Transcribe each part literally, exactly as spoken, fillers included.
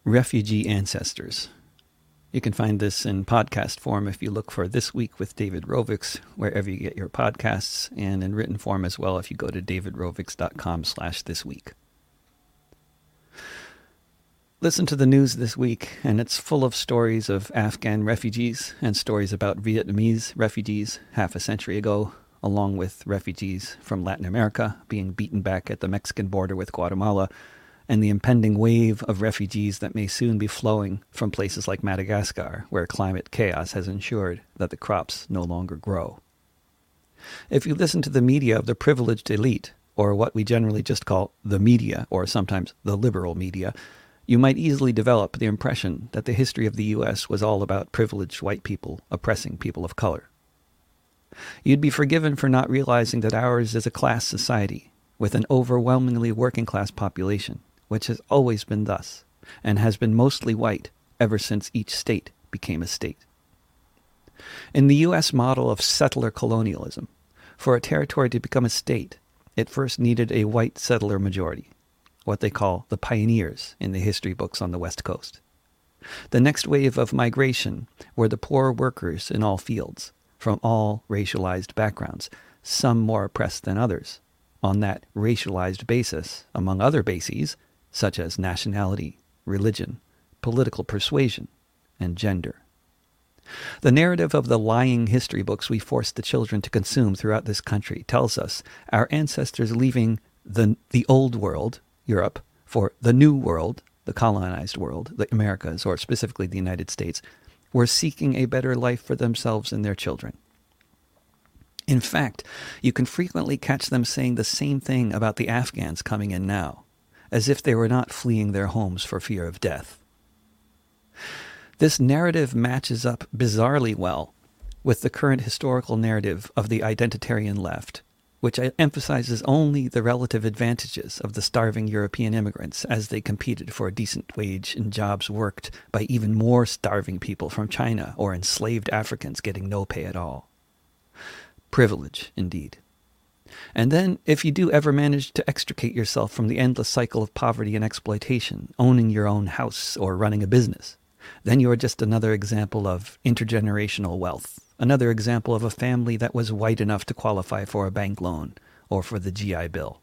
Refugee Ancestors. You can find this in podcast form if you look for This Week with David Rovics, wherever you get your podcasts, and in written form as well if you go to davidrovics.com slash this week. Listen to the news this week, and it's full of stories of Afghan refugees and stories about Vietnamese refugees half a century ago, along with refugees from Latin America being beaten back at the Mexican border with Guatemala, and the impending wave of refugees that may soon be flowing from places like Madagascar, where climate chaos has ensured that the crops no longer grow. If you listen to the media of the privileged elite, or what we generally just call the media, or sometimes the liberal media, you might easily develop the impression that the history of the U S was all about privileged white people oppressing people of color. You'd be forgiven for not realizing that ours is a class society, with an overwhelmingly working-class population, which has always been thus, and has been mostly white ever since each state became a state. In the U S model of settler colonialism, for a territory to become a state, it first needed a white settler majority, what they call the pioneers in the history books on the West Coast. The next wave of migration were the poor workers in all fields, from all racialized backgrounds, some more oppressed than others, on that racialized basis, among other bases, such as nationality, religion, political persuasion, and gender. The narrative of the lying history books we force the children to consume throughout this country tells us our ancestors leaving the, the old world, Europe, for the new world, the colonized world, the Americas, or specifically the United States, were seeking a better life for themselves and their children. In fact, you can frequently catch them saying the same thing about the Afghans coming in now, as if they were not fleeing their homes for fear of death. This narrative matches up bizarrely well with the current historical narrative of the identitarian left, which emphasizes only the relative advantages of the starving European immigrants as they competed for a decent wage in jobs worked by even more starving people from China or enslaved Africans getting no pay at all. Privilege, indeed. And then, if you do ever manage to extricate yourself from the endless cycle of poverty and exploitation, owning your own house or running a business, then you are just another example of intergenerational wealth, another example of a family that was white enough to qualify for a bank loan or for the G I Bill.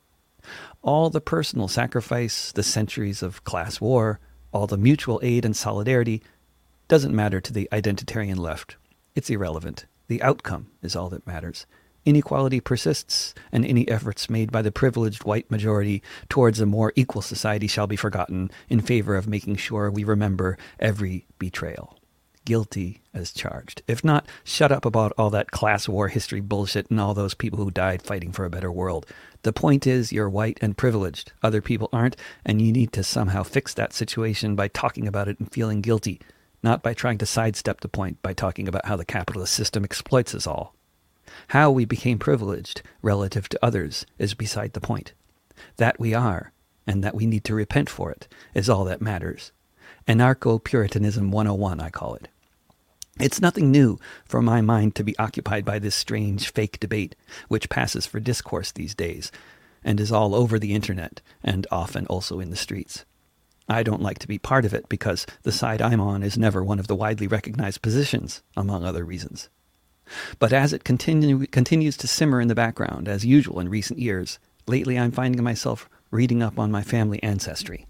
All the personal sacrifice, the centuries of class war, all the mutual aid and solidarity doesn't matter to the identitarian left. It's irrelevant. The outcome is all that matters. Inequality persists, and any efforts made by the privileged white majority towards a more equal society shall be forgotten in favor of making sure we remember every betrayal. Guilty as charged. If not, shut up about all that class war history bullshit and all those people who died fighting for a better world. The point is you're white and privileged. Other people aren't, and you need to somehow fix that situation by talking about it and feeling guilty, not by trying to sidestep the point by talking about how the capitalist system exploits us all. How we became privileged relative to others is beside the point. That we are, and that we need to repent for it, is all that matters. Anarcho-Puritanism one oh one, I call it. It's nothing new for my mind to be occupied by this strange fake debate, which passes for discourse these days, and is all over the internet, and often also in the streets. I don't like to be part of it because the side I'm on is never one of the widely recognized positions, among other reasons. But as it continue, continues to simmer in the background, as usual in recent years, lately I'm finding myself reading up on my family ancestry.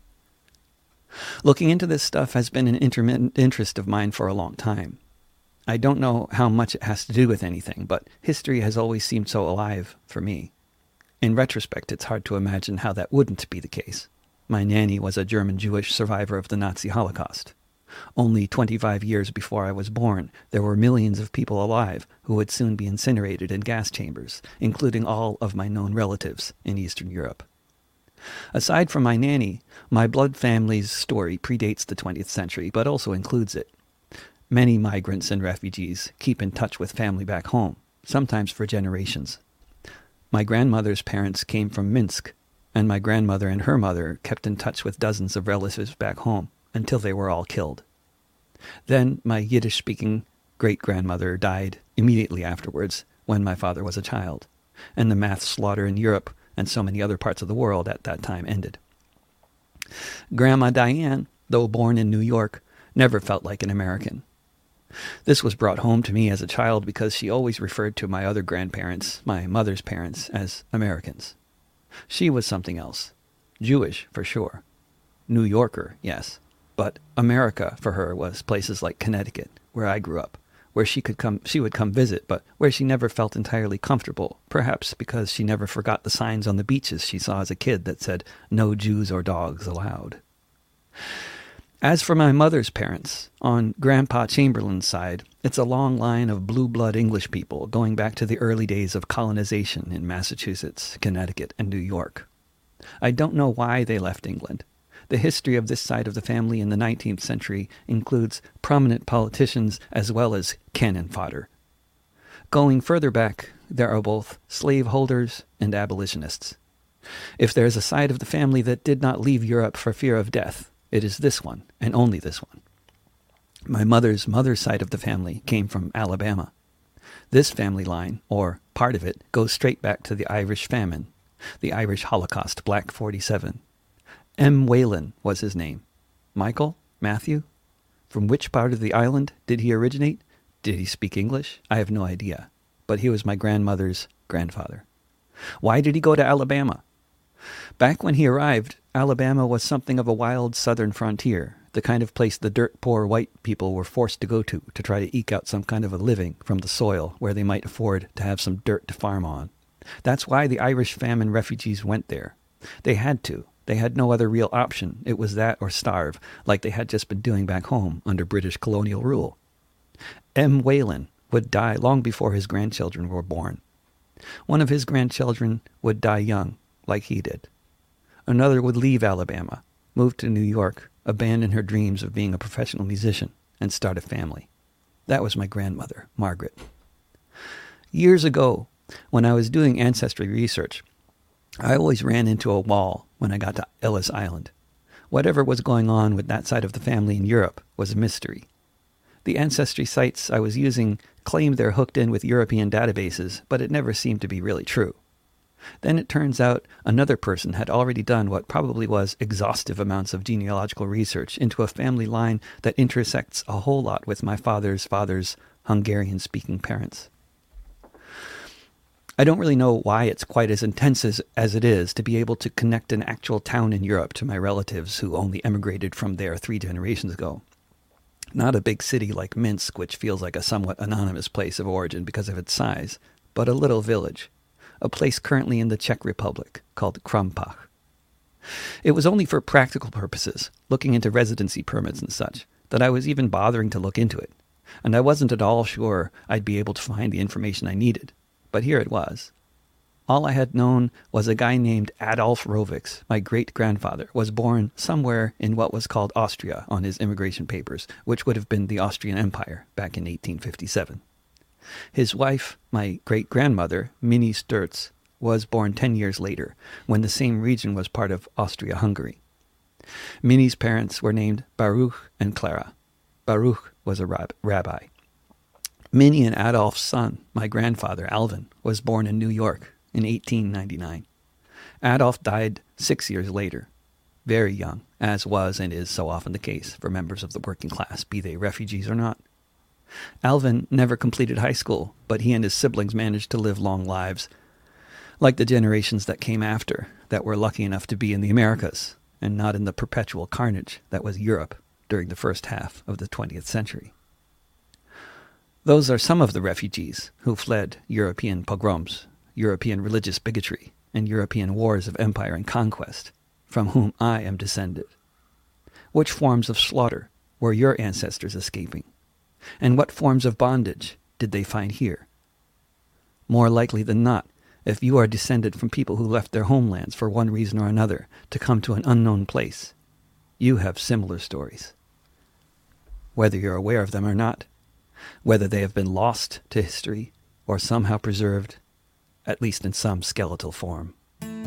Looking into this stuff has been an intermittent interest of mine for a long time. I don't know how much it has to do with anything, but history has always seemed so alive for me. In retrospect, it's hard to imagine how that wouldn't be the case. My nanny was a German Jewish survivor of the Nazi Holocaust. Only twenty-five years before I was born, there were millions of people alive who would soon be incinerated in gas chambers, including all of my known relatives in Eastern Europe. Aside from my nanny, my blood family's story predates the twentieth century, but also includes it. Many migrants and refugees keep in touch with family back home, sometimes for generations. My grandmother's parents came from Minsk, and my grandmother and her mother kept in touch with dozens of relatives back home until they were all killed. Then my Yiddish-speaking great-grandmother died immediately afterwards when my father was a child, and the mass slaughter in Europe and so many other parts of the world at that time ended. Grandma Diane though born in New York, never felt like an American. This was brought home to me as a child because she always referred to my other grandparents, my mother's parents, as Americans. She was something else. Jewish, for sure. New Yorker, yes. But America, for her, was places like Connecticut, where I grew up, where she could come, she would come visit, but where she never felt entirely comfortable, perhaps because she never forgot the signs on the beaches she saw as a kid that said, "No Jews or dogs allowed." As for my mother's parents, on Grandpa Chamberlain's side, it's a long line of blue blood English people going back to the early days of colonization in Massachusetts, Connecticut, and New York. I don't know why they left England. The history of this side of the family in the nineteenth century includes prominent politicians as well as cannon fodder. Going further back, there are both slaveholders and abolitionists. If there is a side of the family that did not leave Europe for fear of death, it is this one, and only this one. My mother's mother's side of the family came from Alabama. This family line, or part of it, goes straight back to the Irish famine, the Irish Holocaust, Black forty-seven. M. Whalen was his name. Michael? Matthew? From which part of the island did he originate? Did he speak English? I have no idea. But he was my grandmother's grandfather. Why did he go to Alabama? Back when he arrived, Alabama was something of a wild southern frontier, the kind of place the dirt-poor white people were forced to go to to try to eke out some kind of a living from the soil where they might afford to have some dirt to farm on. That's why the Irish famine refugees went there. They had to. They had no other real option. It was that or starve, like they had just been doing back home under British colonial rule. M. Whalen would die long before his grandchildren were born. One of his grandchildren would die young, like he did. Another would leave Alabama, move to New York, abandon her dreams of being a professional musician, and start a family. That was my grandmother, Margaret. Years ago, when I was doing ancestry research, I always ran into a wall when I got to Ellis Island. Whatever was going on with that side of the family in Europe was a mystery. The ancestry sites I was using claimed they're hooked in with European databases, but it never seemed to be really true. Then it turns out another person had already done what probably was exhaustive amounts of genealogical research into a family line that intersects a whole lot with my father's father's Hungarian-speaking parents. I don't really know why it's quite as intense as, as it is to be able to connect an actual town in Europe to my relatives who only emigrated from there three generations ago. Not a big city like Minsk, which feels like a somewhat anonymous place of origin because of its size, but a little village, a place currently in the Czech Republic called Krompach. It was only for practical purposes, looking into residency permits and such, that I was even bothering to look into it, and I wasn't at all sure I'd be able to find the information I needed. But here it was. All I had known was a guy named Adolf Rovics, my great-grandfather, was born somewhere in what was called Austria on his immigration papers, which would have been the Austrian Empire back in eighteen fifty-seven. His wife, my great-grandmother, Minnie Sturz, was born ten years later, when the same region was part of Austria-Hungary. Minnie's parents were named Baruch and Clara. Baruch was a rab- rabbi. Minnie and Adolf's son, my grandfather, Alvin, was born in New York in eighteen ninety-nine. Adolf died six years later, very young, as was and is so often the case for members of the working class, be they refugees or not. Alvin never completed high school, but he and his siblings managed to live long lives, like the generations that came after, that were lucky enough to be in the Americas, and not in the perpetual carnage that was Europe during the first half of the twentieth century. Those are some of the refugees who fled European pogroms, European religious bigotry, and European wars of empire and conquest, from whom I am descended. Which forms of slaughter were your ancestors escaping? And what forms of bondage did they find here? More likely than not, if you are descended from people who left their homelands for one reason or another to come to an unknown place, you have similar stories. Whether you're aware of them or not, whether they have been lost to history or somehow preserved, at least in some skeletal form.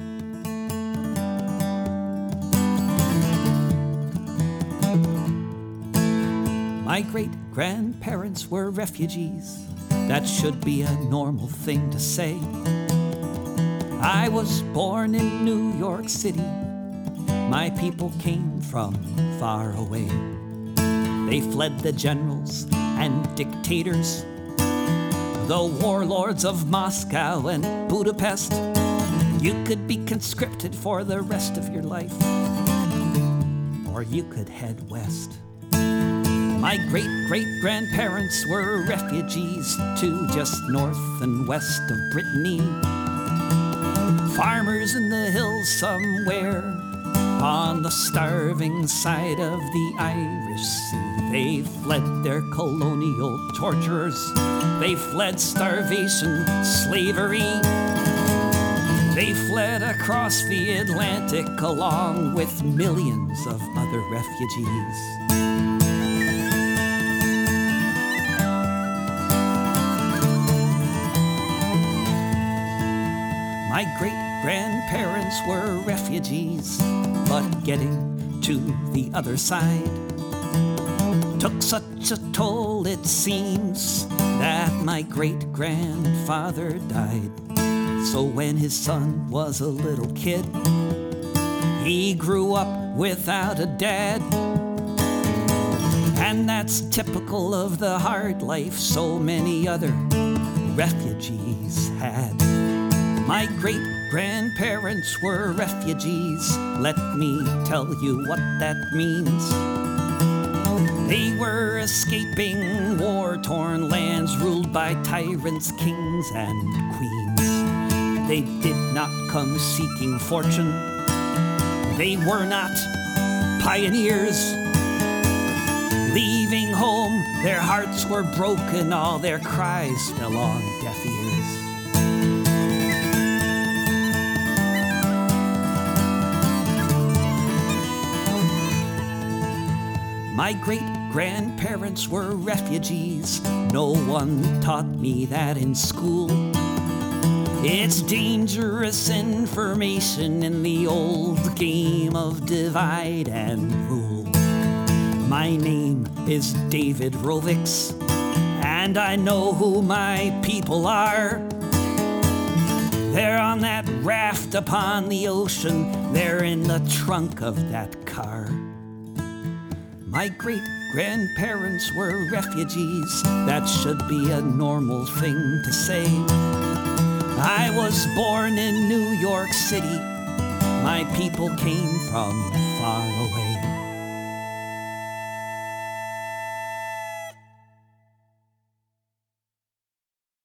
My great-grandparents were refugees. That should be a normal thing to say. I was born in New York City My people came from far away. They fled the generals and dictators, the warlords of Moscow and Budapest. You could be conscripted for the rest of your life, or you could head west. My great-great-grandparents were refugees too, just north and west of Brittany. Farmers in the hills somewhere on the starving side of the Irish Sea. They fled their colonial torturers. They fled starvation, slavery. They fled across the Atlantic along with millions of other refugees. My great-grandparents were refugees, but getting to the other side took such a toll, it seems, that my great-grandfather died. So when his son was a little kid, he grew up without a dad. And that's typical of the hard life so many other refugees had. My great-grandparents were refugees. Let me tell you what that means. They were escaping war-torn lands ruled by tyrants, kings, and queens. They did not come seeking fortune. They were not pioneers. Leaving home, their hearts were broken. All their cries fell on deaf ears. My great-grandparents were refugees. No one taught me that in school. It's dangerous information in the old game of divide and rule. My name is David Rovics, and I know who my people are. They're on that raft upon the ocean. They're in the trunk of that car. My great-grandparents were refugees. That should be a normal thing to say. I was born in New York City. My people came from far away.